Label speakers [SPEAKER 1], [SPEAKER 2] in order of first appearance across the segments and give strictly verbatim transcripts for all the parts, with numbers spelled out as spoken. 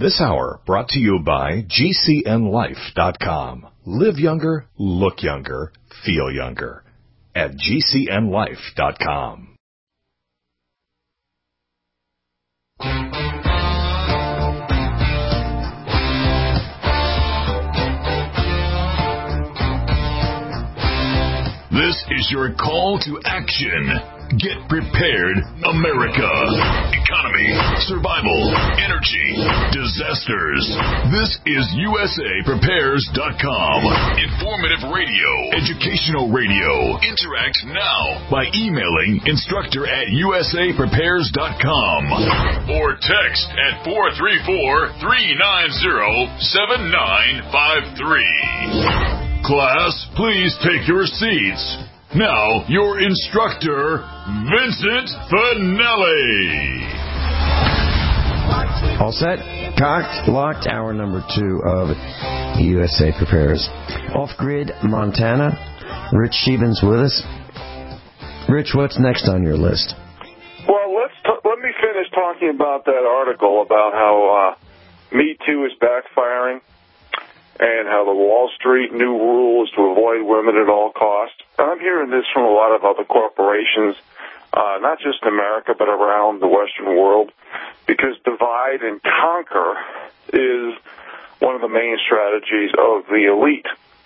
[SPEAKER 1] This hour brought to you by G C N life dot com. Live younger, look younger, feel younger at G C N life dot com. This is your call to action. Get prepared, America. Economy, survival, energy, disasters. This is U S A Prepares dot com. Informative radio, educational radio. Interact now by emailing instructor at U S A Prepares dot com or text at four three four, three nine zero, seven nine five three. Class, please take your seats. Now, your instructor, Vincent Finelli.
[SPEAKER 2] All set? Cocked, locked, hour number two of U S A Prepares. Off-grid, Montana. Rich Sheevens with us. Rich, what's next on your list?
[SPEAKER 3] Well, let's t- let me finish talking about that article about how uh, Me Too is backfiring and how the Wall Street new rule is to avoid women at all costs. I'm hearing this from a lot of other corporations, uh, not just in America, but around the Western world, because divide and conquer is one of the main strategies of the elite.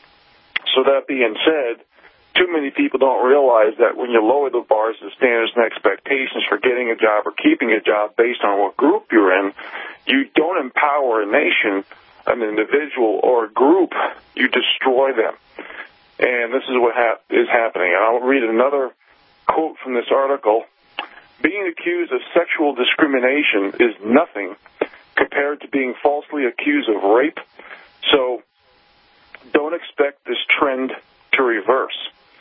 [SPEAKER 3] So that being said, too many people don't realize that when you lower the bars of standards and expectations for getting a job or keeping a job based on what group you're in, you don't empower a nation, an individual, or a group. You destroy them. And this is what hap- is happening. And I'll read another quote from this article. Being accused of sexual discrimination is nothing compared to being falsely accused of rape. So don't expect this trend to reverse.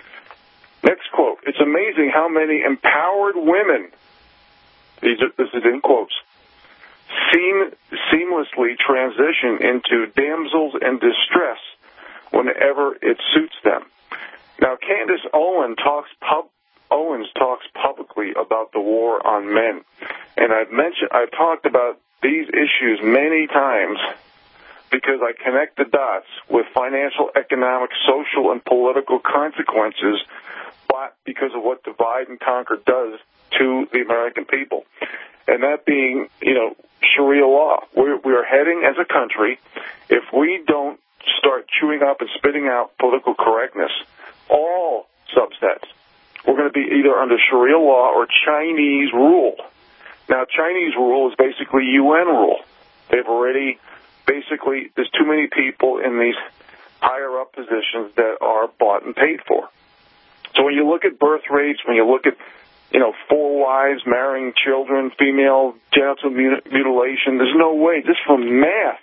[SPEAKER 3] Next quote. It's amazing how many empowered women, these are, this is in quotes, seem seamlessly transition into damsels in distress whenever it suits them. Now, Candace Owen talks pub, Owens talks publicly about the war on men, and I've mentioned, I've talked about these issues many times because I connect the dots with financial, economic, social, and political consequences, but because of what divide and conquer does to the American people, and that being, you know, Sharia law. We're, we're heading as a country, if we don't start chewing up and spitting out political correctness, all subsets, we're going to be either under Sharia law or Chinese rule. Now, Chinese rule is basically U N rule. They've already, basically, there's too many people in these higher-up positions that are bought and paid for. So when you look at birth rates, when you look at, you know, four wives marrying children, female genital mutilation, there's no way, just from math,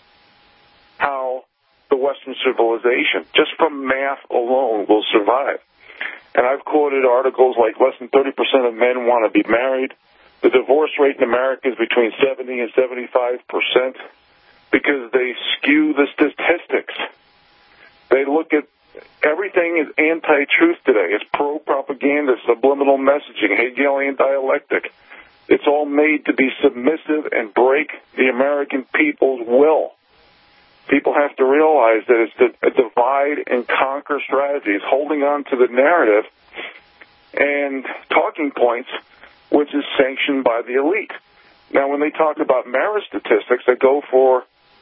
[SPEAKER 3] how the Western civilization, just from math alone, will survive. And I've quoted articles like less than thirty percent of men want to be married. The divorce rate in America is between seventy and seventy-five percent because they skew the statistics. They look at everything is anti-truth today. It's pro-propaganda, subliminal messaging, Hegelian dialectic. It's all made to be submissive and break the American people's will. People have to realize that it's a divide and conquer strategy. It's holding on to the narrative and talking points, which is sanctioned by the elite. Now, when they talk about marriage statistics, they go for,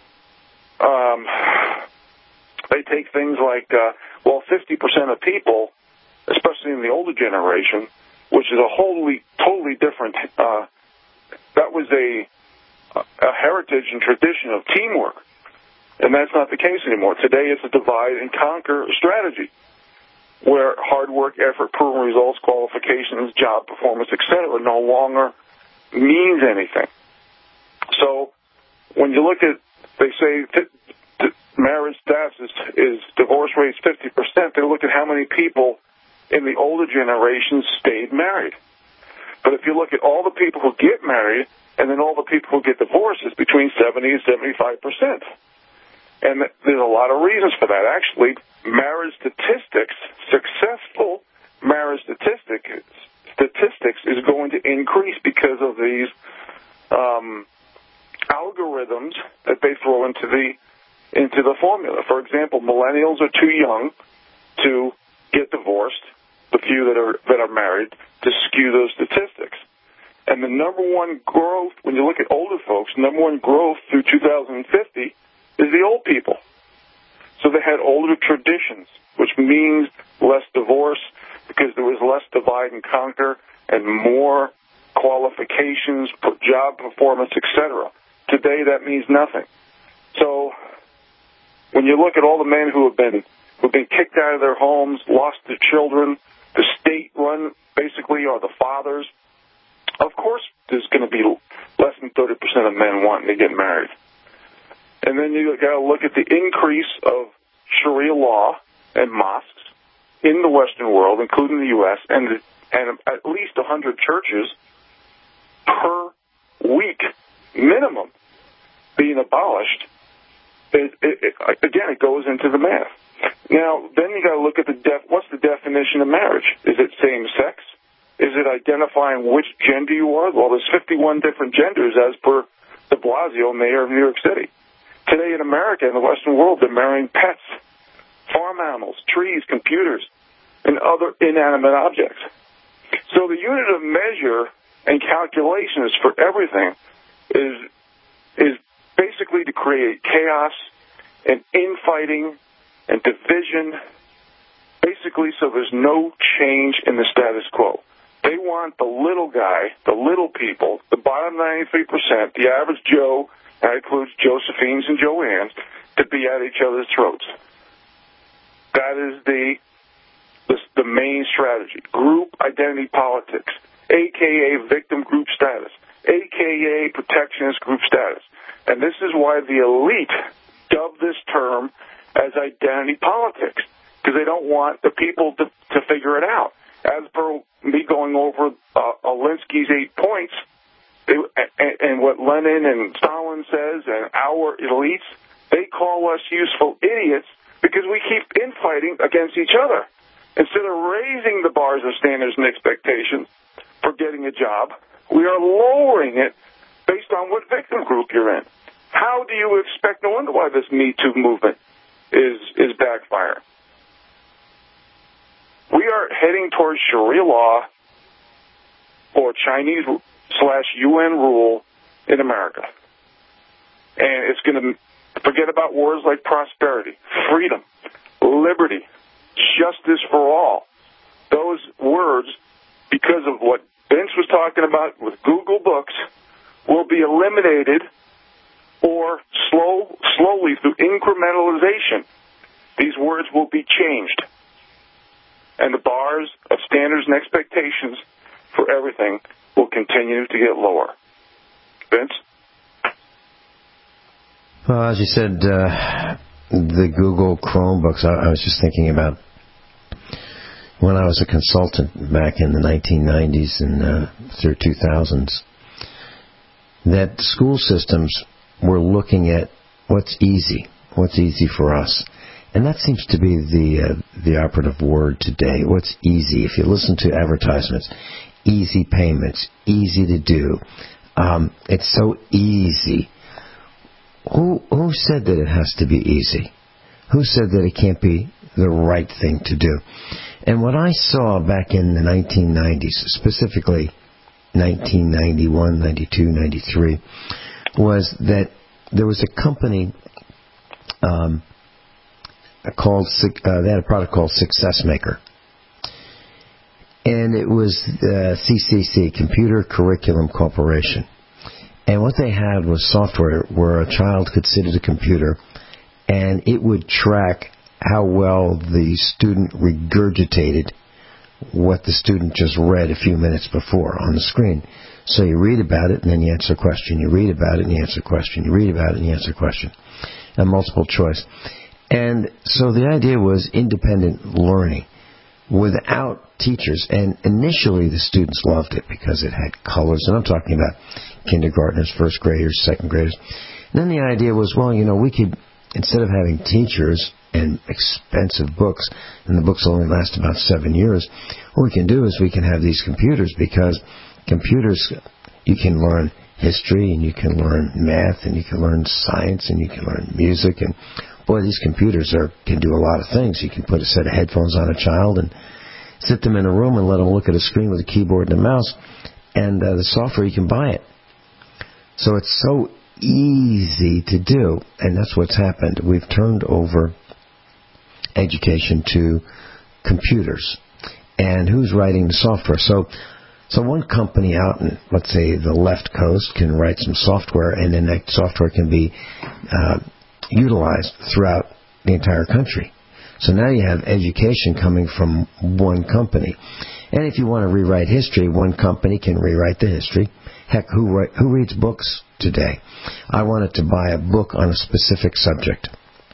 [SPEAKER 3] um, they take things like, uh, well, fifty percent of people, especially in the older generation, which is a wholly, totally different, uh, that was a, a heritage and tradition of teamwork. And that's not the case anymore. Today it's a divide and conquer strategy where hard work, effort, proven results, qualifications, job performance, et cetera no longer means anything. So when you look at, they say th- th- marriage stats is, is divorce rates fifty percent, they look at how many people in the older generation stayed married. But if you look at all the people who get married and then all the people who get divorced, it's between seventy and seventy-five percent. And there's a lot of reasons for that. Actually, marriage statistics, successful marriage statistics, statistics is going to increase because of these um, algorithms that they throw into the into the formula. For example, millennials are too young to get divorced, the few that are that are married, to skew those statistics. And the number one growth, when you look at older folks, number one growth through two thousand fifty is the old people. So they had older traditions, which means less divorce because there was less divide and conquer and more qualifications, job performance, et cetera. Today, that means nothing. So when you look at all the men who have been who've been kicked out of their homes, lost their children, the state-run basically are the fathers, of course there's going to be less than thirty percent of men wanting to get married. And then you got to look at the increase of Sharia law and mosques in the Western world, including the U S, and, and at least one hundred churches per week minimum being abolished. It, it, it, again, it goes into the math. Now, then you got to look at the def- what's the definition of marriage? Is it same sex? Is it identifying which gender you are? Well, there's fifty-one different genders as per de Blasio, mayor of New York City. Today in America, in the Western world, they're marrying pets, farm animals, trees, computers, and other inanimate objects. So the unit of measure and calculations for everything is is basically to create chaos and infighting and division, basically so there's no change in the status quo. They want the little guy, the little people, the bottom ninety-three percent, the average Joe, that includes Josephines and Joannes, to be at each other's throats. That is the, the, the main strategy. Group identity politics, a k a victim group status, a k a protectionist group status. And this is why the elite dub this term as identity politics, because they don't want the people to, to figure it out. As per me going over uh, Alinsky's eight points, they, and, and what Lenin and Stalin says, and our elites, they call us useful idiots because we keep infighting against each other. Instead of raising the bars of standards and expectations for getting a job, we are lowering it based on what victim group you're in. How do you expect, no wonder why this Me Too movement is, is backfiring. We are heading towards Sharia law or Chinese slash U N rule in America. And it's going to forget about words like prosperity, freedom, liberty, justice for all. Those words, because of what Vince was talking about with Google Books, will be eliminated or slow, slowly through incrementalization. These words will be changed. And the bars of standards and expectations for everything will continue to get lower. Vince?
[SPEAKER 2] Well, as you said, uh, the Google Chromebooks, I, I was just thinking about when I was a consultant back in the nineteen nineties and uh, through two thousands, that school systems were looking at what's easy, what's easy for us. And that seems to be the uh, the operative word today. What's easy? If you listen to advertisements, easy payments, easy to do. Um, it's so easy. Who who said that it has to be easy? Who said that it can't be the right thing to do? And what I saw back in the nineteen nineties, specifically nineteen ninety-one, ninety-two, ninety-three, was that there was a company um, called, uh, they had a product called Success Maker. And it was uh, C C C, Computer Curriculum Corporation. And what they had was software where a child could sit at a computer and it would track how well the student regurgitated what the student just read a few minutes before on the screen. So you read about it and then you answer a question. You read about it and you answer a question. You read about it and you answer a question. And multiple choice. And so the idea was independent learning without teachers. And initially the students loved it because it had colors. And I'm talking about kindergartners, first graders, second graders. And then the idea was, well, you know, we could, instead of having teachers and expensive books, and the books only last about seven years, what we can do is we can have these computers, because computers, you can learn history, and you can learn math, and you can learn science, and you can learn music. And boy, these computers are can do a lot of things. You can put a set of headphones on a child and sit them in a room and let them look at a screen with a keyboard and a mouse, and uh, the software, you can buy it. So it's so easy to do, and that's what's happened. We've turned over education to computers. And who's writing the software? So so one company out in, let's say, the left coast can write some software, and then that software can be uh, utilized throughout the entire country. So now you have education coming from one company. And if you want to rewrite history, one company can rewrite the history. Heck, who write, who reads books today? I wanted to buy a book on a specific subject.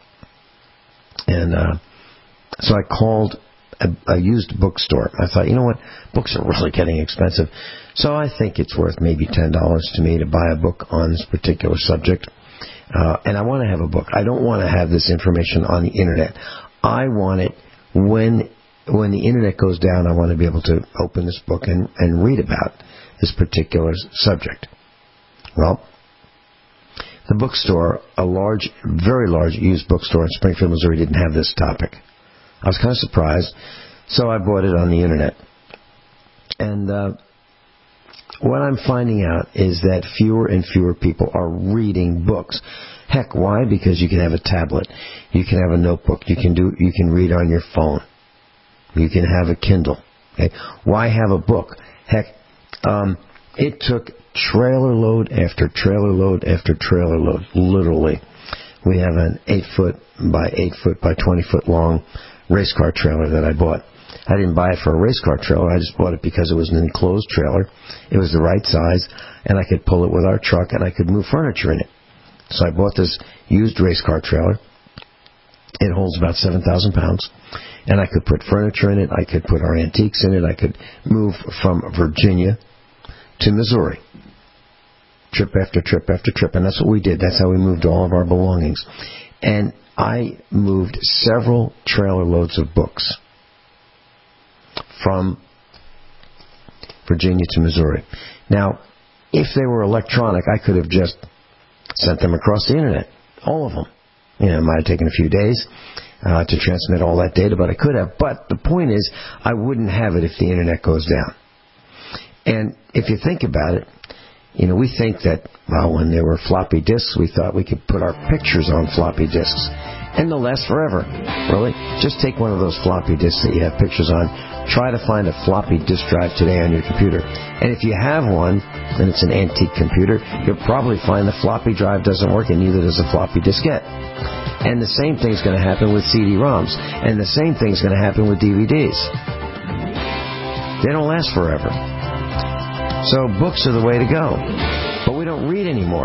[SPEAKER 2] And uh, so I called a, a used bookstore. I thought, you know what, books are really getting expensive. So I think it's worth maybe ten dollars to me to buy a book on this particular subject. Uh, and I want to have a book. I don't want to have this information on the Internet. I want it when when the Internet goes down, I want to be able to open this book and, and read about this particular subject. Well, the bookstore, a large, very large used bookstore in Springfield, Missouri, didn't have this topic. I was kind of surprised, so I bought it on the Internet. And uh, what I'm finding out is that fewer and fewer people are reading books. Heck, why? Because you can have a tablet, you can have a notebook, you can do, you can read on your phone, you can have a Kindle. Okay? Why have a book? Heck, um, it took trailer load after trailer load after trailer load, literally. We have an eight foot by eight foot by twenty foot long race car trailer that I bought. I didn't buy it for a race car trailer. I just bought it because it was an enclosed trailer. It was the right size, and I could pull it with our truck, and I could move furniture in it. So I bought this used race car trailer. It holds about seven thousand pounds, and I could put furniture in it. I could put our antiques in it. I could move from Virginia to Missouri. Trip after trip after trip, and that's what we did. That's how we moved all of our belongings. And I moved several trailer loads of books from Virginia to Missouri. Now, if they were electronic, I could have just sent them across the Internet, all of them. You know, it might have taken a few days uh, to transmit all that data, but I could have. But the point is, I wouldn't have it if the Internet goes down. And if you think about it, you know, we think that, well, when there were floppy disks, we thought we could put our pictures on floppy disks, and they'll last forever. Really? Just take one of those floppy disks that you have pictures on. Try to find a floppy disk drive today on your computer. And if you have one, and it's an antique computer, you'll probably find the floppy drive doesn't work, and neither does a floppy diskette. And the same thing's going to happen with C D ROMs. And the same thing's going to happen with D V Ds. They don't last forever. So books are the way to go. But we don't read anymore.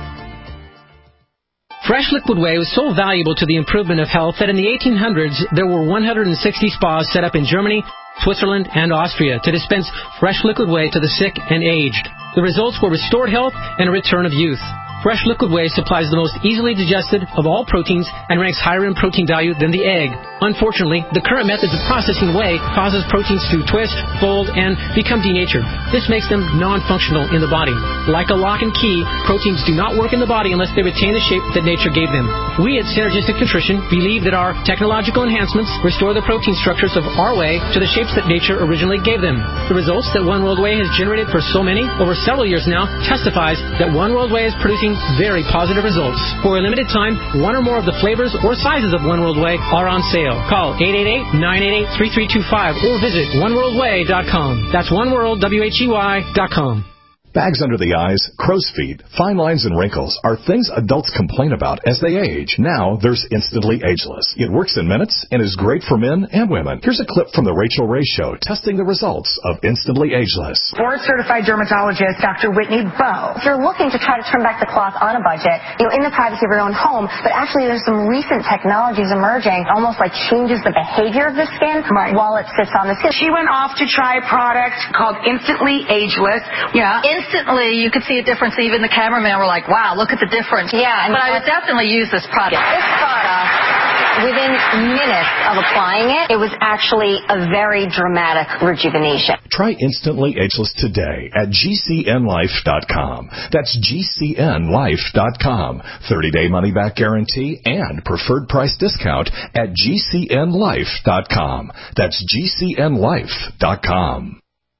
[SPEAKER 4] Fresh Liquid Whey was so valuable to the improvement of health that in the eighteen hundreds, there were one hundred sixty spas set up in Germany, Switzerland, and Austria to dispense Fresh Liquid Whey to the sick and aged. The results were restored health and a return of youth. Fresh Liquid Whey supplies the most easily digested of all proteins and ranks higher in protein value than the egg. Unfortunately, the current methods of processing whey causes proteins to twist, fold, and become denatured. This makes them non-functional in the body. Like a lock and key, proteins do not work in the body unless they retain the shape that nature gave them. We at Synergistic Nutrition believe that our technological enhancements restore the protein structures of our whey to the shapes that nature originally gave them. The results that One World Whey has generated for so many, over several years now, testifies that One World Whey is producing very positive results. For a limited time, one or more of the flavors or sizes of One World Whey are on sale. Call eight eight eight, nine eight eight, three three two five or visit one world way dot com. That's one world, W H E Y dot com.
[SPEAKER 5] Bags under the eyes, crow's feet, fine lines, and wrinkles are things adults complain about as they age. Now there's Instantly Ageless. It works in minutes and is great for men and women. Here's a clip from the Rachel Ray Show testing the results of Instantly Ageless.
[SPEAKER 6] Board-certified dermatologist Doctor Whitney Bowe. If you're looking to try to turn back the clock on a budget, you know, in the privacy of your own home, but actually there's some recent technologies emerging, almost like changes the behavior of the skin right. while it sits on the skin.
[SPEAKER 7] She went off to try a product called Instantly Ageless.
[SPEAKER 8] Yeah. Instantly, you could see a difference. Even the cameraman were like, wow, look at the difference.
[SPEAKER 6] Yeah.
[SPEAKER 8] And but I would definitely use this product.
[SPEAKER 6] This product within minutes of applying it, it was actually a very dramatic rejuvenation.
[SPEAKER 5] Try Instantly Ageless today at G C N life dot com. That's G C N life dot com. thirty-day money-back guarantee and preferred price discount at G C N life dot com. That's G C N life dot com.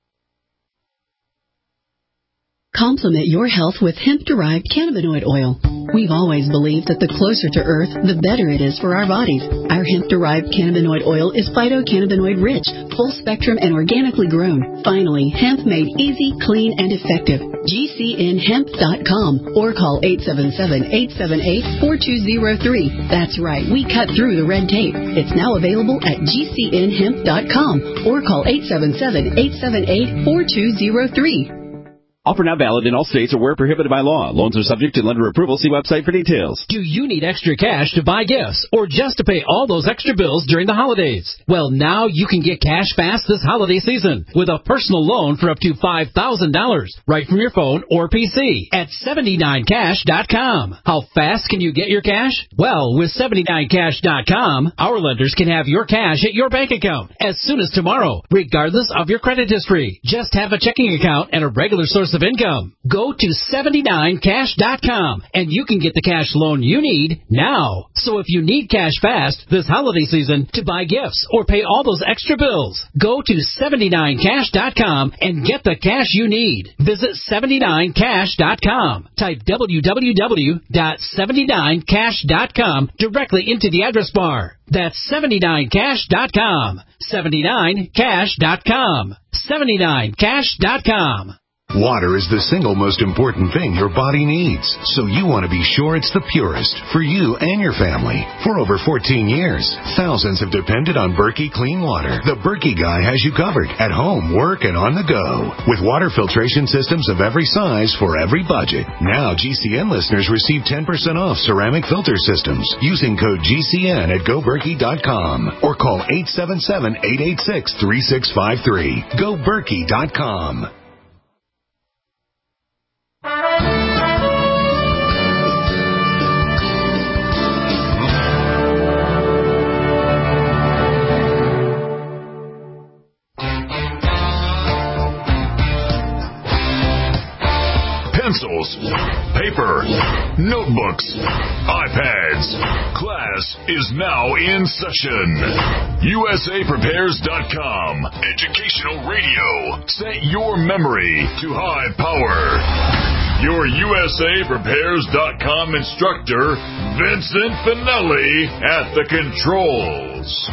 [SPEAKER 9] Complement your health with hemp-derived cannabinoid oil. We've always believed that the closer to Earth, the better it is for our bodies. Our hemp-derived cannabinoid oil is phytocannabinoid-rich, full-spectrum, and organically grown. Finally, hemp made easy, clean, and effective. G C N hemp dot com or call eight seven seven, eight seven eight, four two zero three. That's right, we cut through the red tape. It's now available at G C N hemp dot com or call eight seven seven, eight seven eight, four two zero three.
[SPEAKER 10] Offer not valid in all states or where prohibited by law. Loans are subject to lender approval. See website for details.
[SPEAKER 11] Do you need extra cash to buy gifts or just to pay all those extra bills during the holidays? Well, now you can get cash fast this holiday season with a personal loan for up to five thousand dollars right from your phone or P C at seventy-nine cash dot com. How fast can you get your cash? Well, with seventy-nine cash dot com, our lenders can have your cash at your bank account as soon as tomorrow, regardless of your credit history. Just have a checking account and a regular source of income. Go to seventy-nine cash dot com and you can get the cash loan you need now. So if you need cash fast this holiday season to buy gifts or pay all those extra bills, go to seventy-nine cash dot com and get the cash you need. Visit seventy-nine cash dot com. Type w w w dot seventy-nine cash dot com directly into the address bar. That's seventy-nine cash dot com. seventy-nine cash dot com. seventy-nine cash dot com.
[SPEAKER 12] Water is the single most important thing your body needs, so you want to be sure it's the purest for you and your family. For over fourteen years, thousands have depended on Berkey Clean Water. The Berkey guy has you covered at home, work, and on the go. With water filtration systems of every size for every budget. Now G C N listeners receive ten percent off ceramic filter systems using code G C N at go berkey dot com or call eight seven seven, eight eight six, three six five three. go berkey dot com.
[SPEAKER 1] Pencils, paper, notebooks, iPads. Class is now in session. U S A prepares dot com. Educational radio. Set your memory to high power. Your U S A prepares dot com instructor, Vincent Finelli, at the controls.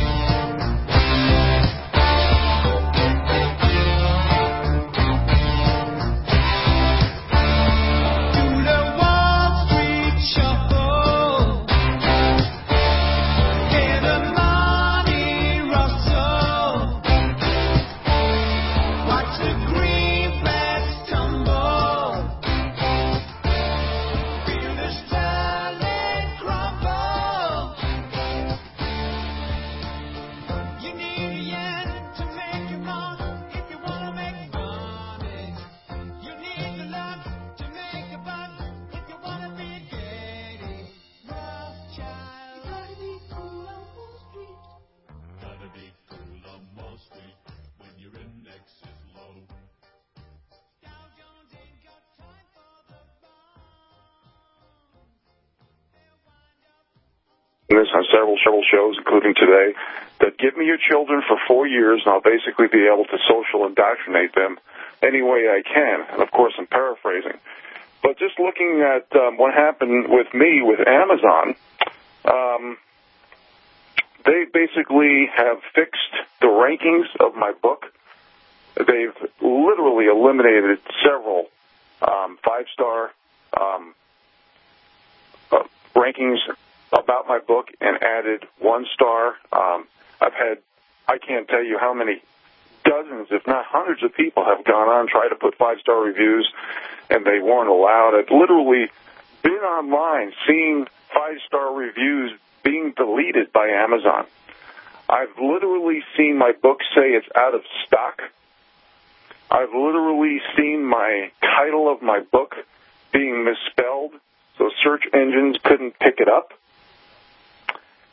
[SPEAKER 3] This on several several shows, including today, that give me your children for four years, and I'll basically be able to social indoctrinate them any way I can. And, of course, I'm paraphrasing. But just looking at um, what happened with me with Amazon, um, they basically have fixed the rankings of my book. They've literally eliminated several um, five-star um, uh, rankings about my book and added one star. Um, I've had, I can't tell you how many dozens, if not hundreds of people have gone on, tried to put five-star reviews, and they weren't allowed. I've literally been online seeing five-star reviews being deleted by Amazon. I've literally seen my book say it's out of stock. I've literally seen my title of my book being misspelled, so search engines couldn't pick it up.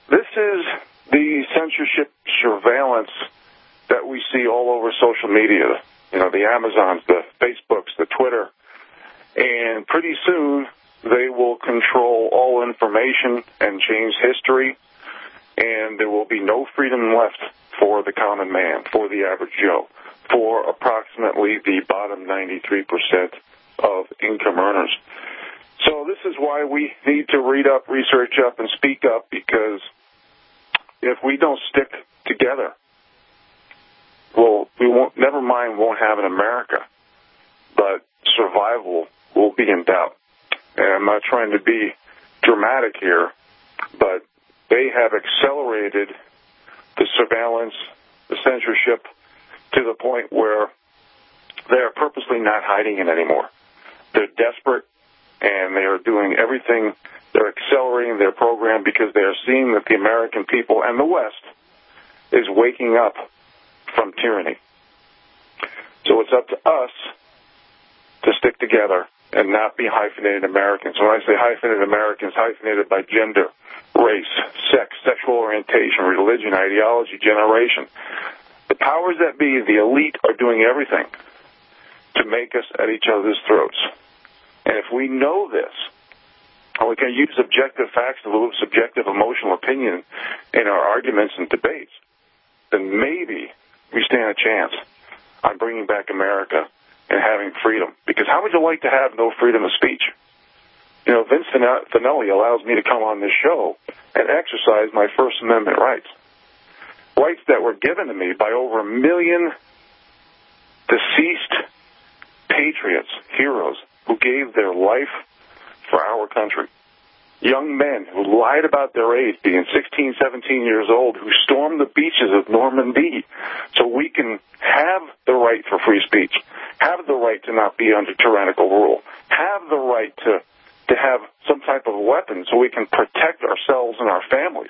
[SPEAKER 3] this is the censorship surveillance that we see all over social media. You know, the Amazons, the Facebooks, the Twitter. And pretty soon, they will control all information and change history. And there will be no freedom left for the common man, for the average Joe, for approximately the bottom ninety-three percent of income earners. So this is why we need to read up, research up, and speak up, because if we don't stick together, well, we won't, never mind won't have an America, but survival will be in doubt. And I'm not trying to be dramatic here, but they have accelerated the surveillance, the censorship, to the point where they are purposely not hiding it anymore. They're desperate, and they are doing everything. They're accelerating their program because they are seeing that the American people and the West is waking up from tyranny. So it's up to us to stick together and not be hyphenated Americans. When I say hyphenated Americans, hyphenated by gender, race, sex, sexual orientation, religion, ideology, generation. The powers that be, the elite, are doing everything to make us at each other's throats. And if we know this, and we can use objective facts and a little subjective emotional opinion in our arguments and debates, then maybe we stand a chance on bringing back America and having freedom. Because how would you like to have no freedom of speech? You know, Vince Finelli allows me to come on this show and exercise my First Amendment rights. Rights that were given to me by over a million deceased patriots, heroes, who gave their life for our country. Young men who lied about their age, being sixteen, seventeen years old, who stormed the beaches of Normandy so we can have the right for free speech, have the right to not be under tyrannical rule, have the right to, to have some type of weapon so we can protect ourselves and our families.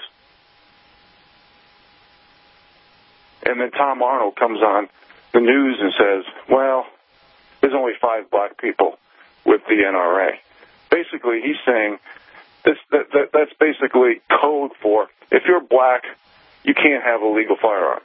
[SPEAKER 3] And then Tom Arnold comes on the news and says, well, there's only five black people with the N R A. Basically, he's saying this, that, that, that's basically code for if you're black, you can't have a legal firearm.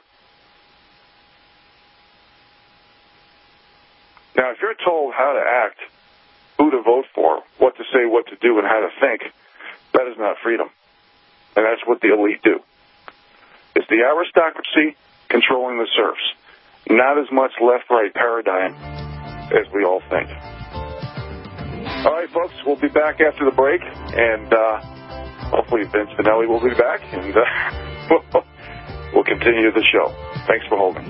[SPEAKER 3] Now, if you're told how to act, who to vote for, what to say, what to do, and how to think, that is not freedom. And that's what the elite do. It's the aristocracy controlling the serfs. Not as much left-right paradigm as we all think. All right, folks, we'll be back after the break, and uh, hopefully Vince Finelli will be back, and uh, we'll continue the show. Thanks for holding.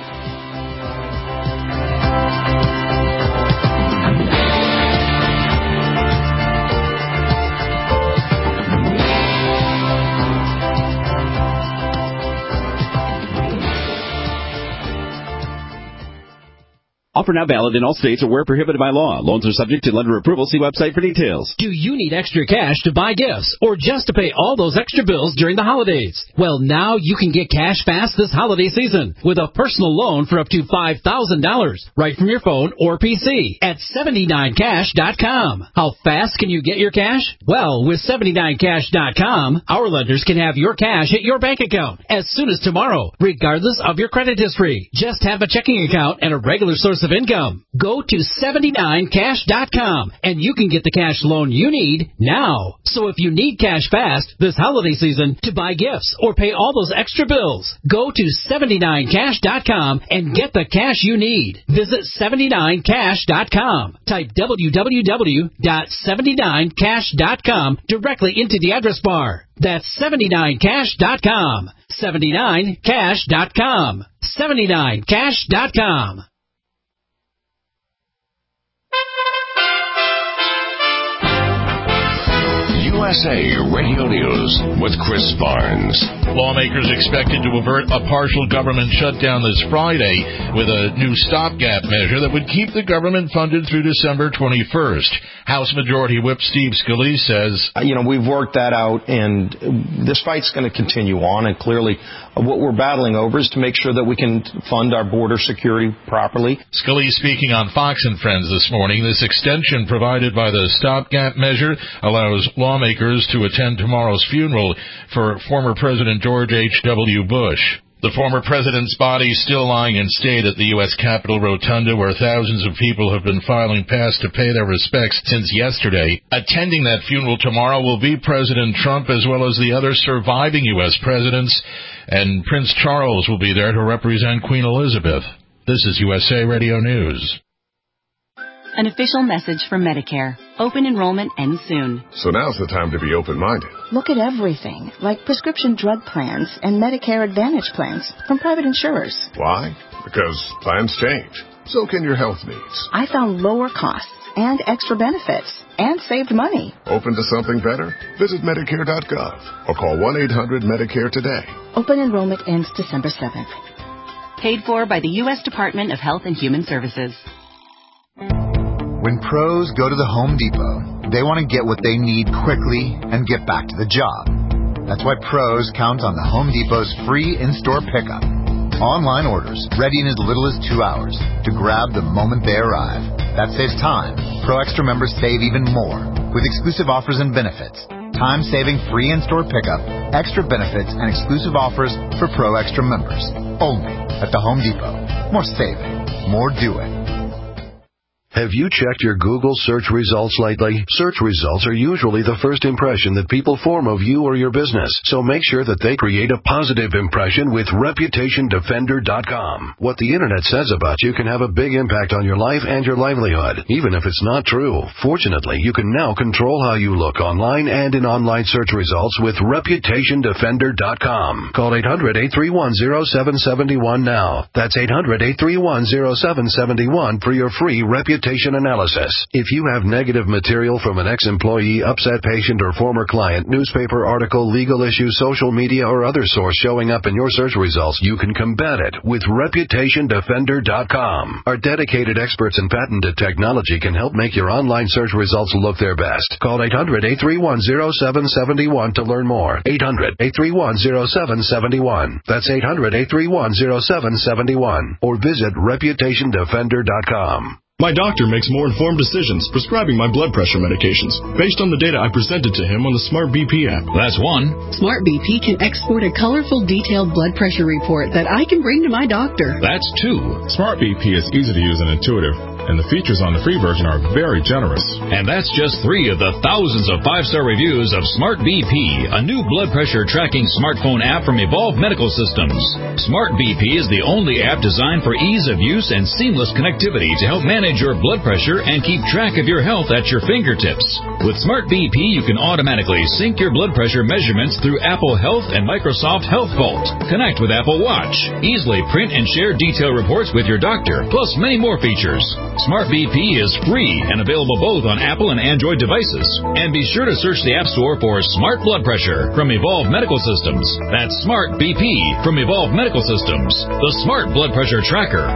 [SPEAKER 10] Offer not valid in all states or where prohibited by law. Loans are subject to lender approval. See website for details.
[SPEAKER 11] Do you need extra cash to buy gifts or just to pay all those extra bills during the holidays? Well, now you can get cash fast this holiday season with a personal loan for up to five thousand dollars right from your phone or P C at seventy-nine cash dot com. How fast can you get your cash? Well, with seventy-nine cash dot com, our lenders can have your cash at your bank account as soon as tomorrow, regardless of your credit history. Just have a checking account and a regular source of income. Go to seventy-nine cash dot com and you can get the cash loan you need now. So if you need cash fast this holiday season to buy gifts or pay all those extra bills, go to seventy-nine cash dot com and get the cash you need. Visit seventy-nine cash dot com. Type w w w dot seventy-nine cash dot com directly into the address bar. That's seventy-nine cash dot com. seventy-nine cash dot com. seventy-nine cash dot com.
[SPEAKER 1] U S A Radio News with Chris Barnes.
[SPEAKER 13] Lawmakers expected to avert a partial government shutdown this Friday with a new stopgap measure that would keep the government funded through December twenty-first. House Majority Whip Steve Scalise says,
[SPEAKER 14] You know, we've worked that out, and this fight's going to continue on, and clearly what we're battling over is to make sure that we can fund our border security properly.
[SPEAKER 13] Scalise speaking on Fox and Friends this morning. This extension provided by the stopgap measure allows lawmakers lawmakers to attend tomorrow's funeral for former President George H W. Bush. The former president's body still lying in state at the U S Capitol Rotunda, where thousands of people have been filing past to pay their respects since yesterday. Attending that funeral tomorrow will be President Trump, as well as the other surviving U S presidents, and Prince Charles will be there to represent Queen Elizabeth. This is U S A Radio News.
[SPEAKER 15] An official message from Medicare. Open enrollment ends soon.
[SPEAKER 16] So now's the time to be open-minded.
[SPEAKER 17] Look at everything, like prescription drug plans and Medicare Advantage plans from private insurers.
[SPEAKER 16] Why? Because plans change. So can your health needs.
[SPEAKER 17] I found lower costs and extra benefits and saved money.
[SPEAKER 16] Open to something better? Visit Medicare dot gov or call one eight hundred Medicare today.
[SPEAKER 17] Open enrollment ends December seventh.
[SPEAKER 15] Paid for by the U S Department of Health and Human Services.
[SPEAKER 18] When pros go to the Home Depot, they want to get what they need quickly and get back to the job. That's why pros count on the Home Depot's free in-store pickup. Online orders, ready in as little as two hours to grab the moment they arrive. That saves time. Pro Extra members save even more with exclusive offers and benefits. Time-saving free in-store pickup, extra benefits, and exclusive offers for Pro Extra members. Only at the Home Depot. More saving, more doing.
[SPEAKER 19] Have you checked your Google search results lately? Search results are usually the first impression that people form of you or your business, so make sure that they create a positive impression with Reputation Defender dot com. What the Internet says about you can have a big impact on your life and your livelihood, even if it's not true. Fortunately, you can now control how you look online and in online search results with Reputation Defender dot com. Call eight hundred, eight three one, zero seven seven one now. That's eight hundred, eight three one, zero seven seven one for your free Reputation analysis. If you have negative material from an ex-employee, upset patient, or former client, newspaper article, legal issue, social media, or other source showing up in your search results, you can combat it with Reputation Defender dot com. Our dedicated experts in patented technology can help make your online search results look their best. Call eight hundred, eight three one, zero seven seven one to learn more. eight hundred, eight three one, zero seven seven one. That's eight hundred, eight three one, zero seven seven one. Or visit Reputation Defender dot com.
[SPEAKER 20] My doctor makes more informed decisions prescribing my blood pressure medications based on the data I presented to him on the Smart B P app.
[SPEAKER 9] That's one. Smart B P can export a colorful, detailed blood pressure report that I can bring to my doctor.
[SPEAKER 20] That's two. Smart B P is easy to use and intuitive, and the features on the free version are very generous.
[SPEAKER 11] And that's just three of the thousands of five-star reviews of Smart B P, a new blood pressure tracking smartphone app from Evolve Medical Systems. Smart B P is the only app designed for ease of use and seamless connectivity to help manage your blood pressure and keep track of your health at your fingertips. With Smart B P, you can automatically sync your blood pressure measurements through Apple Health and Microsoft Health Vault. Connect with Apple Watch. Easily print and share detailed reports with your doctor, plus many more features. Smart B P is free and available both on Apple and Android devices. And be sure to search the App Store for Smart Blood Pressure from Evolve Medical Systems. That's Smart B P from Evolve Medical Systems, the Smart Blood Pressure Tracker.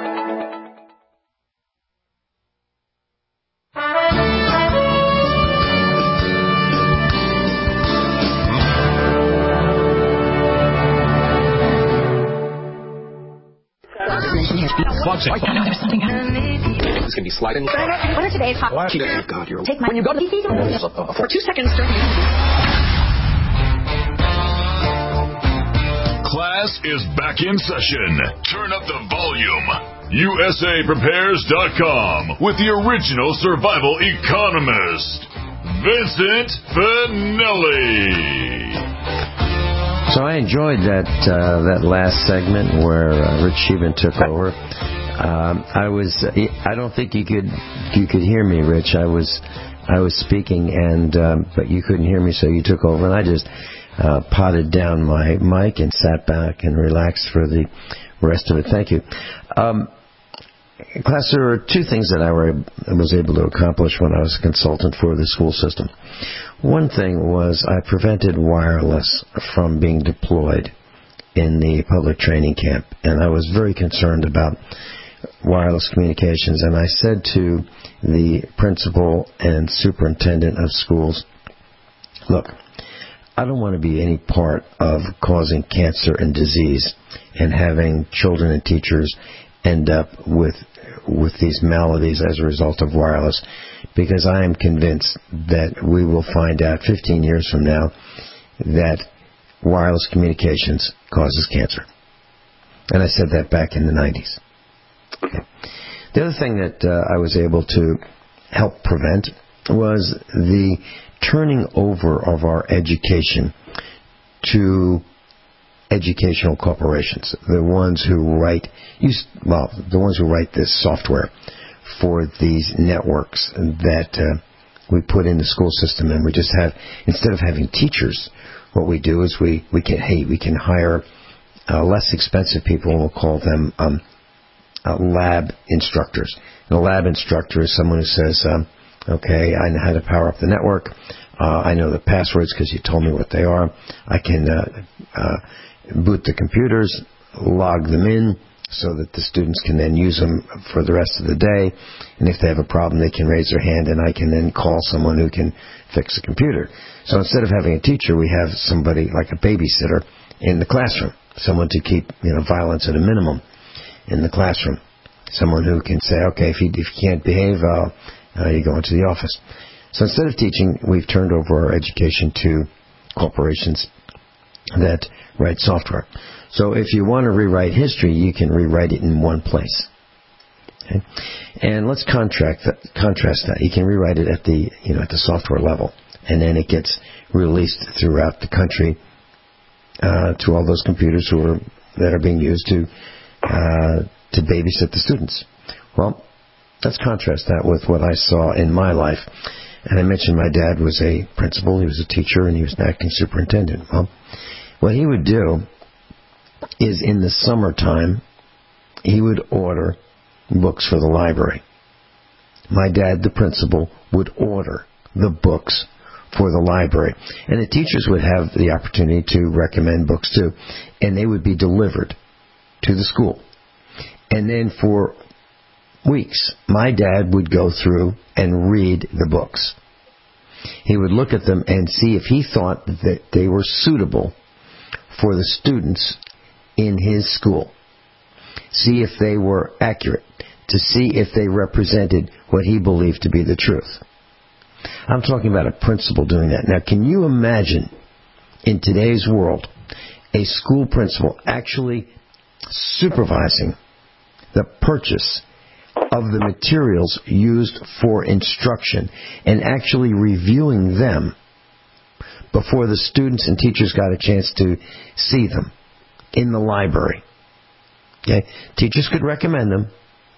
[SPEAKER 21] There's something It's going to be sliding. What are today's hot? Oh, God, you're... Take my... When you go to... For two seconds...
[SPEAKER 1] Class is back in session. Turn up the volume. U S A Prepares dot com with the original survival economist, Vincent Finelli.
[SPEAKER 2] So I enjoyed that uh, that last segment where uh, Rich Sheehan took over. Um, I was I don't think you could you could hear me, Rich. I was I was speaking and um, but you couldn't hear me, so you took over, and I just uh, potted down my mic and sat back and relaxed for the rest of it. Thank you. Um, class, there are two things that I were, was able to accomplish when I was a consultant for the school system. One thing was I prevented wireless from being deployed in the public training camp, and I was very concerned about wireless communications, and I said to the principal and superintendent of schools, look, I don't want to be any part of causing cancer and disease and having children and teachers end up with with these maladies as a result of wireless, because I am convinced that we will find out fifteen years from now that wireless communications causes cancer. And I said that back in the nineties. Okay. The other thing that uh, I was able to help prevent was the turning over of our education to educational corporations, the ones who write, well, the ones who write this software for these networks that uh, we put in the school system. And we just have, instead of having teachers, what we do is we, we can, hey, we can hire uh, less expensive people, and we'll call them um, uh, lab instructors. And a lab instructor is someone who says, um, okay, I know how to power up the network. Uh, I know the passwords because you told me what they are. I can uh, uh, boot the computers, log them in so that the students can then use them for the rest of the day. And if they have a problem, they can raise their hand, and I can then call someone who can fix the computer. So instead of having a teacher, we have somebody like a babysitter in the classroom, someone to keep, you know, violence at a minimum in the classroom, someone who can say, okay, if you, if you can't behave, uh, uh, you go into the office. So instead of teaching, we've turned over our education to corporations that write software. So if you want to rewrite history, you can rewrite it in one place. Okay? And let's contract that, contrast that. You can rewrite it at the, you know, at the software level, and then it gets released throughout the country uh, to all those computers who are that are being used to uh, to babysit the students. Well, let's contrast that with what I saw in my life. And I mentioned my dad was a principal, he was a teacher, and he was an acting superintendent. Well, what he would do is in the summertime, he would order books for the library. My dad, the principal, would order the books for the library. And the teachers would have the opportunity to recommend books too. And they would be delivered to the school. And then for weeks, my dad would go through and read the books. He would look at them and see if he thought that they were suitable for the students in his school. See if they were accurate, to see if they represented what he believed to be the truth. I'm talking about a principal doing that. Now, can you imagine in today's world a school principal actually supervising the purchase of the materials used for instruction and actually reviewing them before the students and teachers got a chance to see them in the library? Okay? Teachers could recommend them,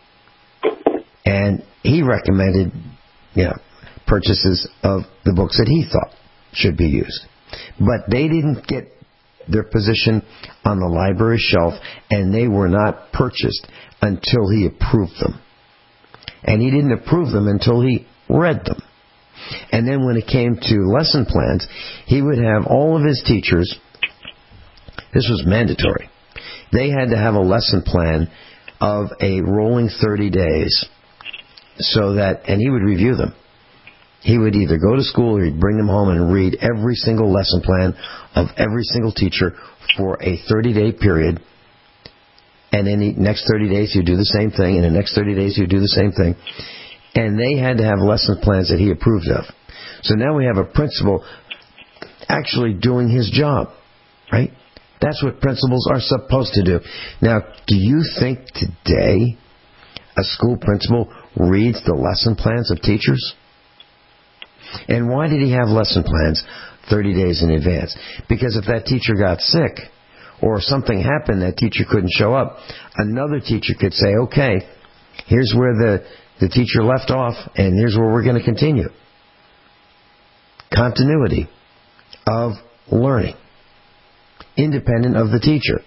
[SPEAKER 2] and he recommended, you know, purchases of the books that he thought should be used. But they didn't get their position on the library shelf, and they were not purchased until he approved them. And he didn't approve them until he read them. And then when it came to lesson plans, he would have all of his teachers, this was mandatory, they had to have a lesson plan of a rolling thirty days, so that, and he would review them. He would either go to school or he'd bring them home and read every single lesson plan of every single teacher for a thirty-day period. And in the next thirty days, he'd do the same thing. And in the next thirty days, he'd do the same thing. And they had to have lesson plans that he approved of. So now we have a principal actually doing his job, right? That's what principals are supposed to do. Now, do you think today a school principal reads the lesson plans of teachers? And why did he have lesson plans thirty days in advance? Because if that teacher got sick or something happened, that teacher couldn't show up, another teacher could say, okay, here's where the, the teacher left off, and here's where we're going to continue. Continuity of learning, independent of the teacher.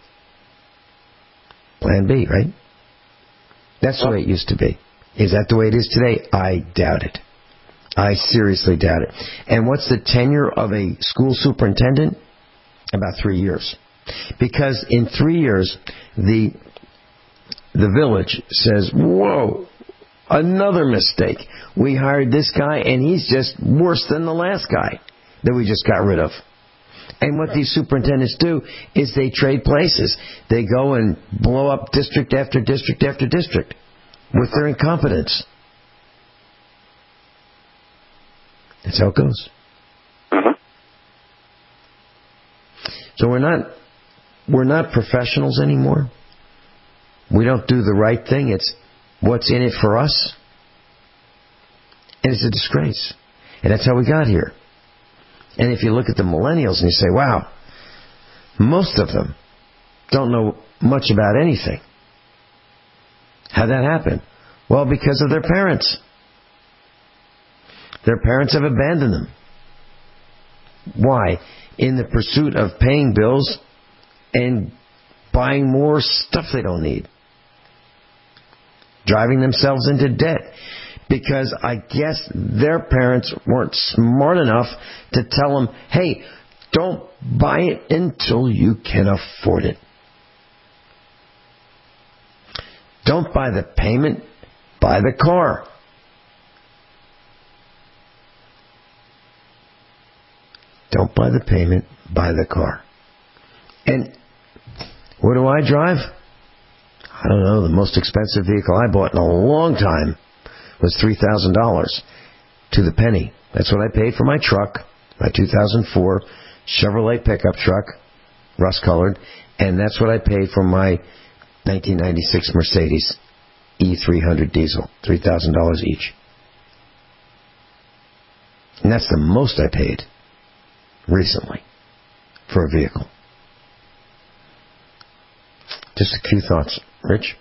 [SPEAKER 2] Plan B, right? That's the way it used to be. Is that the way it is today? I doubt it. I seriously doubt it. And what's the tenure of a school superintendent? About three years. Because in three years, the the village says, whoa, another mistake. We hired this guy, and he's just worse than the last guy that we just got rid of. And what these superintendents do is they trade places. They go and blow up district after district after district. with their incompetence. That's how it goes.
[SPEAKER 3] Mm-hmm.
[SPEAKER 2] So we're not we're not professionals anymore. We don't do the right thing. It's what's in it for us. And it's a disgrace. And that's how we got here. And if you look at the millennials and you say, wow, most of them don't know much about anything. How'd that happen? Well, because of their parents. Their parents have abandoned them. Why? In the pursuit of paying bills and buying more stuff they don't need. Driving themselves into debt. Because I guess their parents weren't smart enough to tell them, hey, don't buy it until you can afford it. Don't buy the payment, buy the car. Don't buy the payment, buy the car. And what do I drive? I don't know. The most expensive vehicle I bought in a long time was three thousand dollars to the penny. That's what I paid for my truck, my two thousand four Chevrolet pickup truck, rust-colored, and that's what I paid for my nineteen ninety-six Mercedes E three hundred diesel, three thousand dollars each. And that's the most I paid recently for a vehicle. Just a few thoughts. Rich?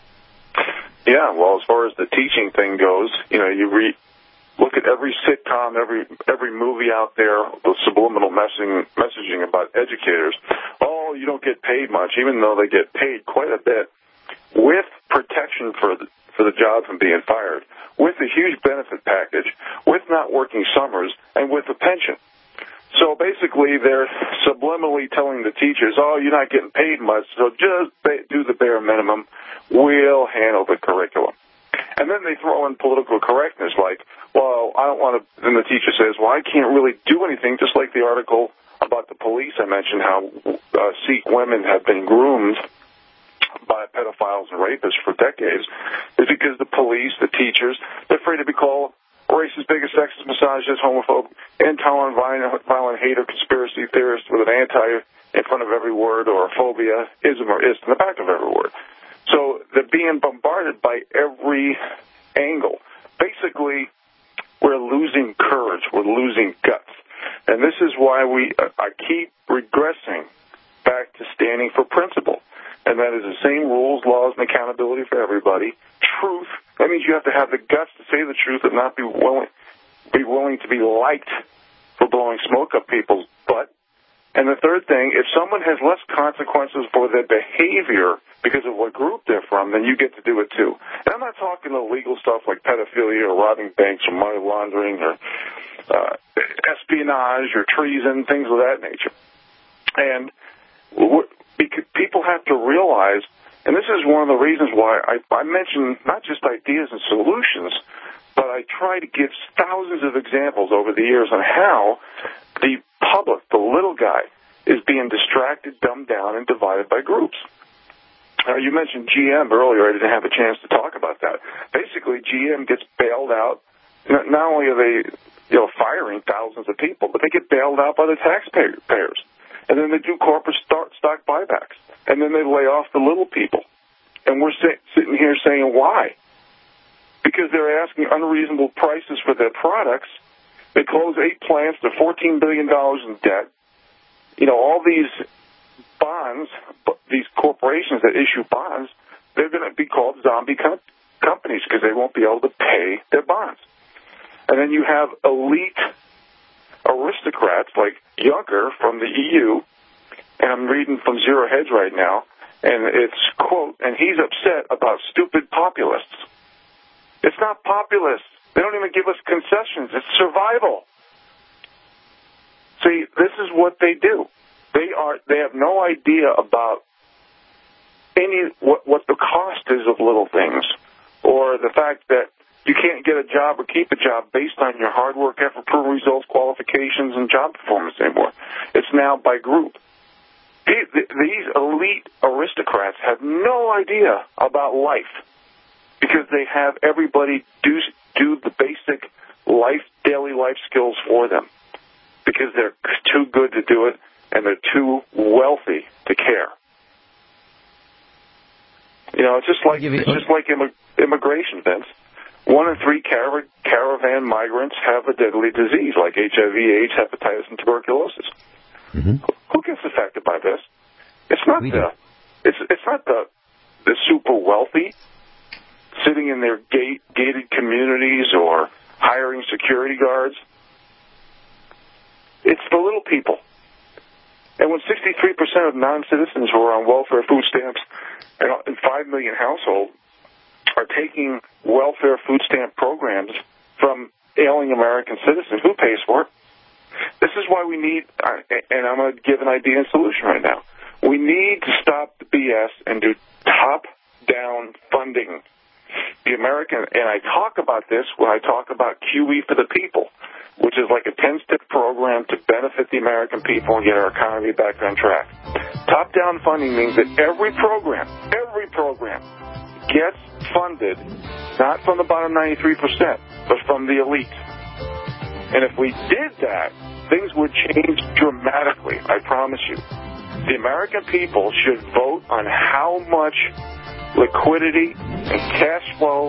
[SPEAKER 3] Yeah, well, as far as the teaching thing goes, you know, you read, look at every sitcom, every every movie out there with subliminal messaging, messaging about educators. Oh, you don't get paid much, even though they get paid quite a bit, with protection for the, for the job from being fired, with a huge benefit package, with not working summers, and with a pension. So basically, they're subliminally telling the teachers, oh, you're not getting paid much, so just do the bare minimum. We'll handle the curriculum. And then they throw in political correctness, like, well, I don't want to, and the teacher says, well, I can't really do anything, just like the article about the police. I mentioned how uh, Sikh women have been groomed by pedophiles and rapists for decades, is because the police, the teachers, they're afraid to be called racist, biggest, sexist, misogynist, homophobe, intolerant, violent, violent hater, conspiracy theorist with an anti in front of every word, or a phobia, ism or ist in the back of every word. So they're being bombarded by every angle. Basically, we're losing courage. We're losing guts. And this is why we uh, I keep regressing back to standing for principle. And that is the same rules, laws, and accountability for everybody. Truth. That means you have to have the guts to say the truth and not be willing, be willing to be liked for blowing smoke up people's butt. And the third thing, if someone has less consequences for their behavior because of what group they're from, then you get to do it too. And I'm not talking illegal stuff like pedophilia or robbing banks or money laundering or uh, espionage or treason, things of that nature. And what, because people have to realize, and this is one of the reasons why I, I mention not just ideas and solutions, but I try to give thousands of examples over the years on how the public, the little guy, is being distracted, dumbed down, and divided by groups. Uh, you mentioned G M earlier. I didn't have a chance to talk about that. Basically, G M gets bailed out. Not only are they, you know, firing thousands of people, but they get bailed out by the taxpayers. And then they do corporate start, stock buybacks. And then they lay off the little people. And we're sit, sitting here saying, why? Because they're asking unreasonable prices for their products. They close eight plants. They're fourteen billion dollars in debt. You know, all these bonds, these corporations that issue bonds, they're going to be called zombie com- companies because they won't be able to pay their bonds. And then you have elite aristocrats like Juncker from the E U, and I'm reading from Zero Hedge right now, and it's, quote, and he's upset about stupid populists. It's not populists. They don't even give us concessions. It's survival. See, this is what they do. They are. They have no idea about any what, what the cost is of little things, or the fact that you can't get a job or keep a job based on your hard work, effort, proven results, qualifications, and job performance anymore. It's now by group. These elite aristocrats have no idea about life because they have everybody do do the basic life, daily life skills for them because they're too good to do it and they're too wealthy to care. You know, it's just like it's just like immig- immigration, Vince. One in three car- caravan migrants have a deadly disease like H I V, AIDS, hepatitis, and tuberculosis.
[SPEAKER 2] Mm-hmm.
[SPEAKER 3] Who gets affected by this? It's not we the do. it's it's not the the super wealthy sitting in their gate, gated communities or hiring security guards. It's the little people. And when sixty-three percent of non-citizens who are on welfare food stamps and five million households are taking welfare food stamp programs from ailing American citizens, who pays for it? This is why we need, and I'm going to give an idea and solution right now, we need to stop the B S and do top-down funding. The American, and I talk about this when I talk about Q E for the people, which is like a ten-step program to benefit the American people and get our economy back on track. Top-down funding means that every program, every program gets funded not from the bottom ninety-three percent, but from the elite. And if we did that, things would change dramatically, I promise you. The American people should vote on how much liquidity and cash flow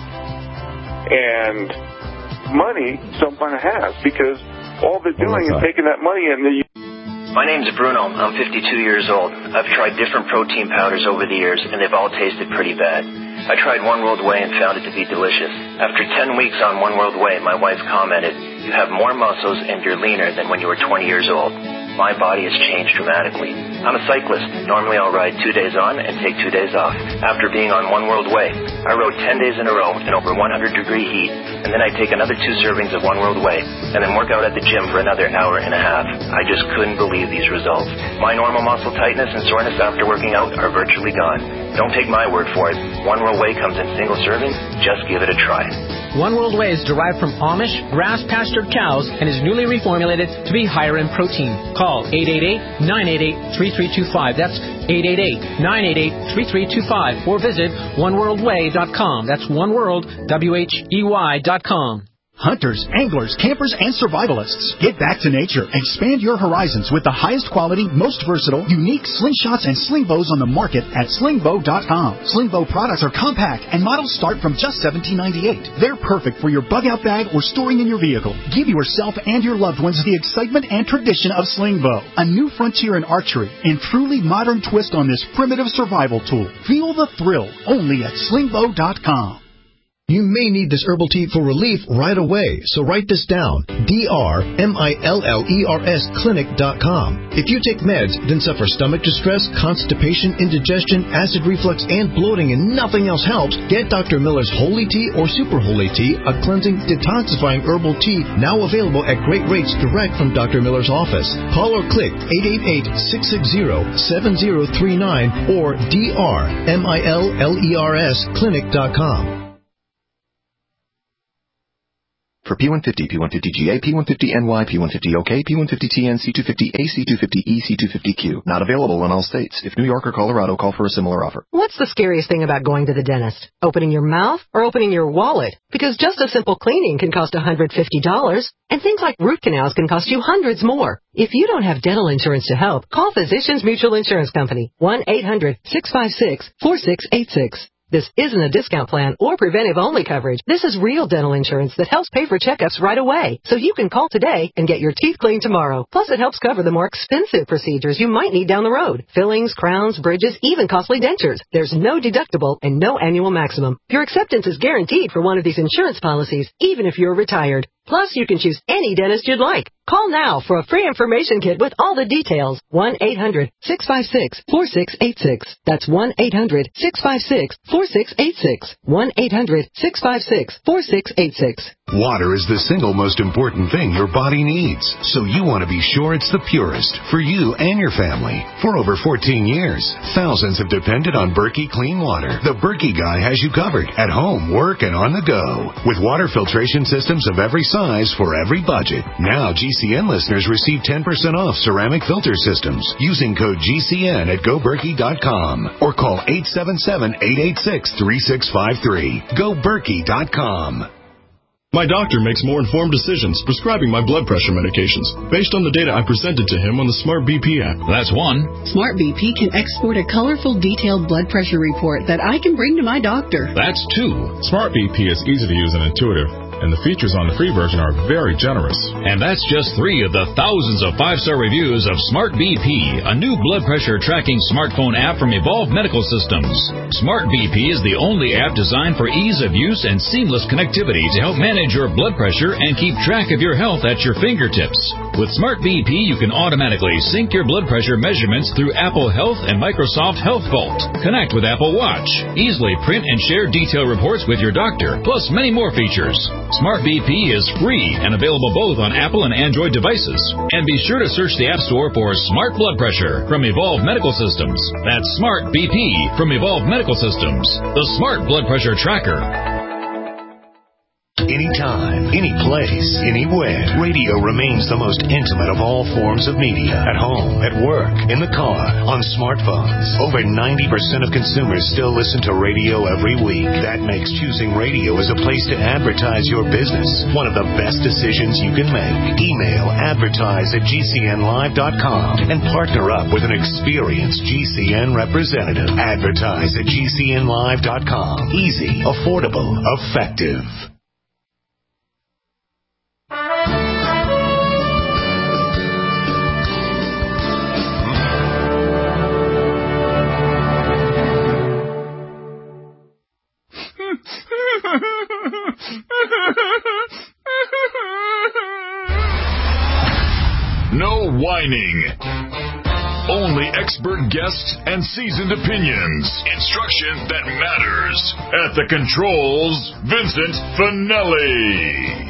[SPEAKER 3] and money someone has, because all they're doing is taking that money and the.
[SPEAKER 4] My name's Bruno. I'm fifty-two years old. I've tried different protein powders over the years, and they've all tasted pretty bad. I tried One World Whey and found it to be delicious. After ten weeks on One World Whey, my wife commented, "You have more muscles and you're leaner than when you were twenty years old." My body has changed dramatically. I'm a cyclist. Normally I'll ride two days on and take two days off. After being on One World Whey, I rode ten days in a row in over one hundred degree heat, and then I take another two servings of One World Whey, and then work out at the gym for another hour and a half. I just couldn't believe these results. My normal muscle tightness and soreness after working out are virtually gone. Don't take my word for it. One World Whey comes in single servings. Just give it a try.
[SPEAKER 22] One World Whey is derived from Amish, grass-pastured cows and is newly reformulated to be higher in protein. Call eight eight eight, nine eight eight, three three two five. That's eight eight eight, nine eight eight, three three two five. Or visit one world way dot com. That's one world, W H E Y dot com.
[SPEAKER 23] Hunters, anglers, campers, and survivalists. Get back to nature. Expand your horizons with the highest quality, most versatile, unique slingshots and sling bows on the market at sling bow dot com. Sling bow products are compact and models start from just seventeen ninety-eight. They're perfect for your bug-out bag or storing in your vehicle. Give yourself and your loved ones the excitement and tradition of sling bow, a new frontier in archery and truly modern twist on this primitive survival tool. Feel the thrill only at sling bow dot com.
[SPEAKER 24] You may need this herbal tea for relief right away, so write this down. D R M I L L E R S clinic dot com. If you take meds, then suffer stomach distress, constipation, indigestion, acid reflux, and bloating and nothing else helps, get Doctor Miller's Holy Tea or Super Holy Tea, a cleansing, detoxifying herbal tea now available at great rates direct from Doctor Miller's office. Call or click eight eight eight, six six zero, seven zero three nine or D R M I L L E R S clinic dot com.
[SPEAKER 25] For P one fifty, P one fifty G A, P one fifty N Y, P one fifty O K, P one fifty T N, C two fifty A, C two fifty E, C two fifty Q. Not available in all states. If New York or Colorado, call for a similar offer.
[SPEAKER 26] What's the scariest thing about going to the dentist? Opening your mouth or opening your wallet? Because just a simple cleaning can cost one hundred fifty dollars, and things like root canals can cost you hundreds more. If you don't have dental insurance to help, call Physicians Mutual Insurance Company, one eight hundred, six five six, four six eight six. This isn't a discount plan or preventive-only coverage. This is real dental insurance that helps pay for checkups right away, so you can call today and get your teeth cleaned tomorrow. Plus, it helps cover the more expensive procedures you might need down the road. Fillings, crowns, bridges, even costly dentures. There's no deductible and no annual maximum. Your acceptance is guaranteed for one of these insurance policies, even if you're retired. Plus, you can choose any dentist you'd like. Call now for a free information kit with all the details. one eight hundred, six five six, four six eight six. That's one eight hundred, six five six, four six eight six. one eight hundred, six five six, four six eight six.
[SPEAKER 19] Water is the single most important thing your body needs, so you want to be sure it's the purest for you and your family. For over fourteen years, thousands have depended on Berkey Clean Water. The Berkey guy has you covered at home, work, and on the go. With water filtration systems of every size for every budget. Now G C N listeners receive ten percent off ceramic filter systems using code G C N at go berkey dot com or call eight seven seven, eight eight six, three six five three. go berkey dot com.
[SPEAKER 20] My doctor makes more informed decisions prescribing my blood pressure medications based on the data I presented to him on the Smart B P app.
[SPEAKER 13] That's one.
[SPEAKER 9] Smart B P can export a colorful, detailed blood pressure report that I can bring to my doctor.
[SPEAKER 13] That's two.
[SPEAKER 5] Smart B P is easy to use and intuitive, and the features on the free version are very generous.
[SPEAKER 13] And that's just three of the thousands of five-star reviews of Smart B P, a new blood pressure tracking smartphone app from Evolve Medical Systems. Smart B P is the only app designed for ease of use and seamless connectivity to help manage your blood pressure and keep track of your health at your fingertips. With Smart B P, you can automatically sync your blood pressure measurements through Apple Health and Microsoft Health Vault. Connect with Apple Watch. Easily print and share detailed reports with your doctor, plus many more features. Smart B P is free and available both on Apple and Android devices. And be sure to search the App Store for Smart Blood Pressure from Evolve Medical Systems. That's Smart B P from Evolve Medical Systems, the Smart Blood Pressure Tracker.
[SPEAKER 19] Anytime, any place, anywhere. Radio remains the most intimate of all forms of media. At home, at work, in the car, on smartphones. Over ninety percent of consumers still listen to radio every week. That makes choosing radio as a place to advertise your business one of the best decisions you can make. Email advertise at G C N live dot com and partner up with an experienced G C N representative. Advertise at G C N live dot com. Easy, affordable, effective.
[SPEAKER 1] No whining. Only expert guests and seasoned opinions. Instruction that matters. At the controls, Vincent Finelli.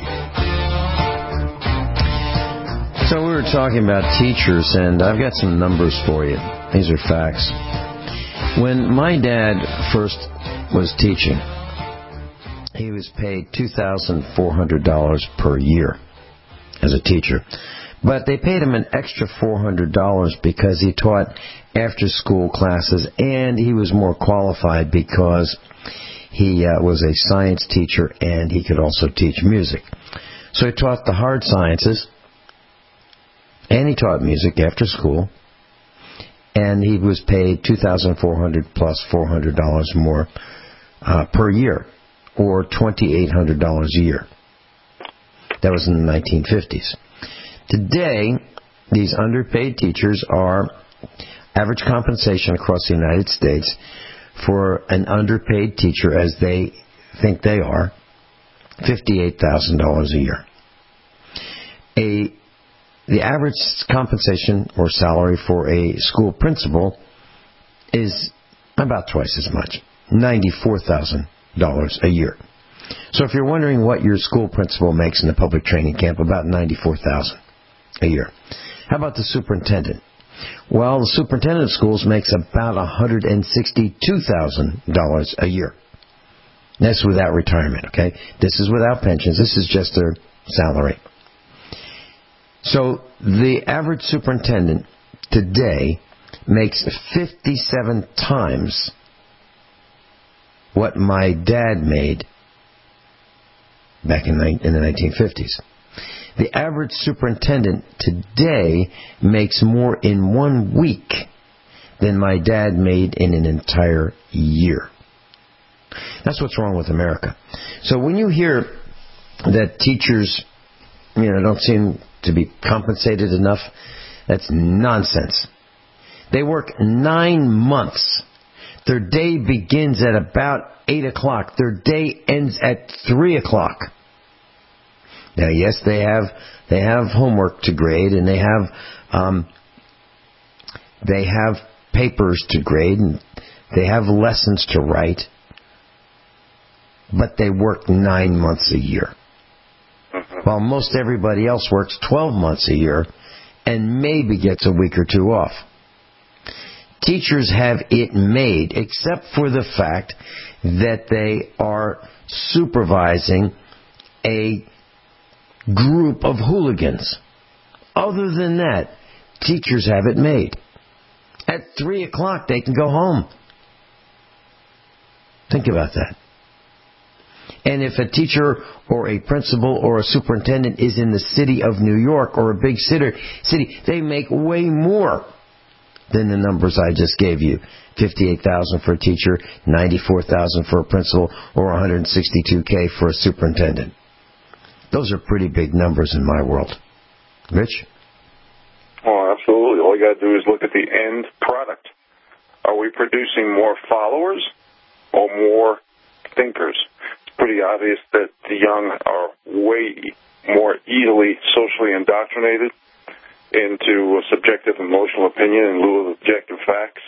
[SPEAKER 2] So we were talking about teachers, and I've got some numbers for you. These are facts. When my dad first was teaching, he was paid two thousand four hundred dollars per year as a teacher. But they paid him an extra four hundred dollars because he taught after-school classes, and he was more qualified because he uh, was a science teacher and he could also teach music. So he taught the hard sciences, and he taught music after school, and he was paid two thousand four hundred dollars plus four hundred dollars more uh, per year, or two thousand eight hundred dollars a year. That was in the nineteen fifties. Today, these underpaid teachers are average compensation across the United States for an underpaid teacher, as they think they are, fifty-eight thousand dollars a year. A, the average compensation or salary for a school principal is about twice as much, ninety-four thousand dollars a year. So if you're wondering what your school principal makes in the public training camp, about ninety-four thousand dollars a year. How about the superintendent? Well, the superintendent of schools makes about one hundred sixty-two thousand dollars a year. That's without retirement, okay? This is without pensions. This is just their salary. So the average superintendent today makes fifty-seven times what my dad made back in the nineteen fifties. The average superintendent today makes more in one week than my dad made in an entire year. That's what's wrong with America. So when you hear that teachers, you know, don't seem to be compensated enough, that's nonsense. They work nine months. Their day begins at about eight o'clock. Their day ends at three o'clock. Now, yes, they have they have homework to grade, and they have um, they have papers to grade, and they have lessons to write, but they work nine months a year. while most everybody else works twelve months a year and maybe gets a week or two off. Teachers have it made, except for the fact that they are supervising a group of hooligans. Other than that, teachers have it made. At three o'clock, they can go home. Think about that. And if a teacher or a principal or a superintendent is in the city of New York or a big city, they make way more than the numbers I just gave you. fifty-eight thousand dollars for a teacher, ninety-four thousand dollars for a principal, or one hundred sixty-two thousand dollars for a superintendent. Those are pretty big numbers in my world. Rich?
[SPEAKER 3] Oh, absolutely. All you got to do is look at the end product. Are we producing more followers or more thinkers? It's pretty obvious that the young are way more easily socially indoctrinated into a subjective emotional opinion in lieu of objective facts.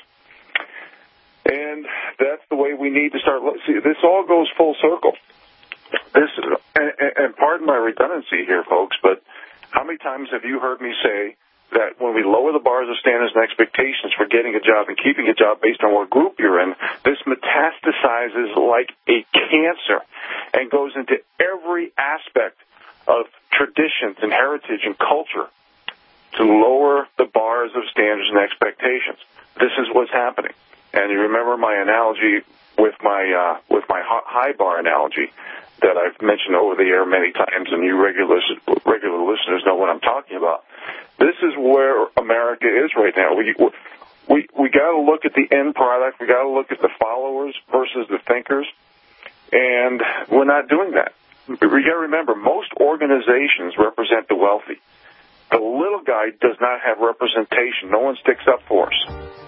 [SPEAKER 3] And that's the way we need to start. See, this all goes full circle. This, and, and pardon my redundancy here, folks, but how many times have you heard me say that when we lower the bars of standards and expectations for getting a job and keeping a job based on what group you're in, this metastasizes like a cancer and goes into every aspect of traditions and heritage and culture to lower the bars of standards and expectations. This is what's happening. And you remember my analogy with my uh, with my high bar analogy that I've mentioned over the air many times, and you regular regular listeners know what I'm talking about. This is where America is right now. We we we got to look at the end product. We got to look at the followers versus the thinkers, and we're not doing that. We got to remember, most organizations represent the wealthy. The little guy does not have representation. No one sticks up for us.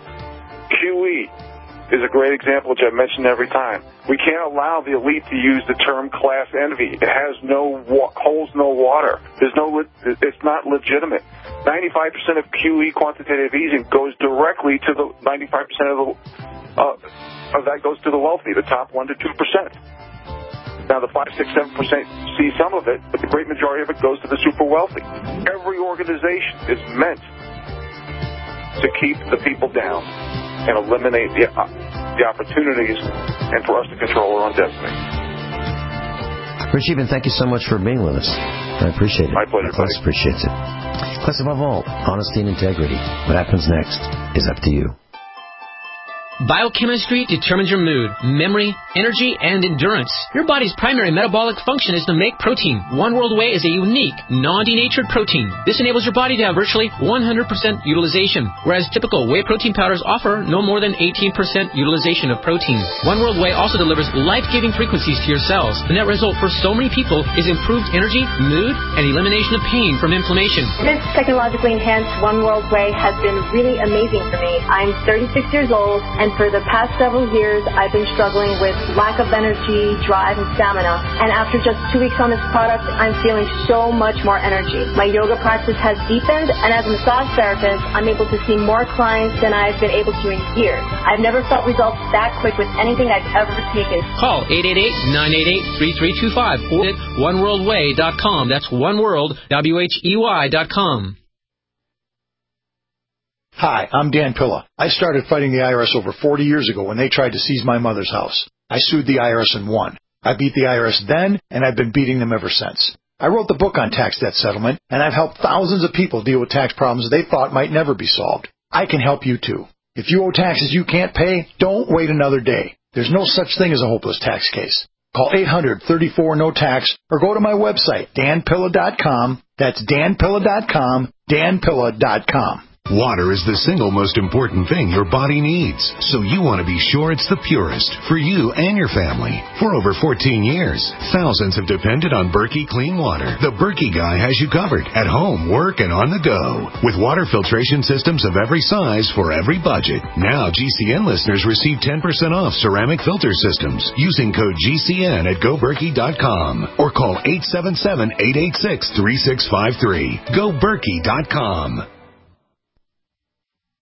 [SPEAKER 3] Q E is a great example, which I mention every time. We can't allow the elite to use the term class envy. It has no wa- holds no water. There's no. It's not legitimate. ninety-five percent of Q E quantitative easing goes directly to the ninety-five percent of the uh, of that goes to the wealthy, the top one to two percent. Now, the five, six, seven percent see some of it, but the great majority of it goes to the super wealthy. Every organization is meant to keep the people down and eliminate the, uh, the opportunities and for us to control our own destiny.
[SPEAKER 2] Rich Eben, thank you so much for being with us. I appreciate it.
[SPEAKER 3] My pleasure,
[SPEAKER 2] Class
[SPEAKER 3] buddy.
[SPEAKER 2] appreciates it. Class, above all, honesty and integrity. What happens next is up to you.
[SPEAKER 22] Biochemistry determines your mood, memory, energy, and endurance. Your body's primary metabolic function is to make protein. One World Whey is a unique, non-denatured protein. This enables your body to have virtually one hundred percent utilization, whereas typical whey protein powders offer no more than eighteen percent utilization of protein. One World Whey also delivers life-giving frequencies to your cells. The net result for so many people is improved energy, mood, and elimination of pain from inflammation.
[SPEAKER 6] This technologically enhanced One World Whey has been really amazing for me. I'm thirty-six years old, and for the past several years, I've been struggling with lack of energy, drive, and stamina. And after just two weeks on this product, I'm feeling so much more energy. My yoga practice has deepened, and as a massage therapist, I'm able to see more clients than I've been able to in years. I've never felt results that quick with anything I've ever taken.
[SPEAKER 22] Call eight eight eight, nine eight eight, three three two five or visit one world way dot com. That's oneworld, W H E Y dot com.
[SPEAKER 7] Hi, I'm Dan Pilla. I started fighting the I R S over forty years ago when they tried to seize my mother's house. I sued the I R S and won. I beat the I R S then, and I've been beating them ever since. I wrote the book on tax debt settlement, and I've helped thousands of people deal with tax problems they thought might never be solved. I can help you too. If you owe taxes you can't pay, don't wait another day. There's no such thing as a hopeless tax case. Call eight hundred, thirty-four, no tax or go to my website, dan pilla dot com. That's dan pilla dot com, dan pilla dot com.
[SPEAKER 8] Water is the single most important thing your body needs, so you want to be sure it's the purest for you and your family. For over fourteen years, thousands have depended on Berkey Clean Water. The Berkey guy has you covered at home, work, and on the go. With water filtration systems of every size for every budget. Now G C N listeners receive ten percent off ceramic filter systems using code G C N at go berkey dot com or call eight seven seven, eight eight six, three six five three. go berkey dot com.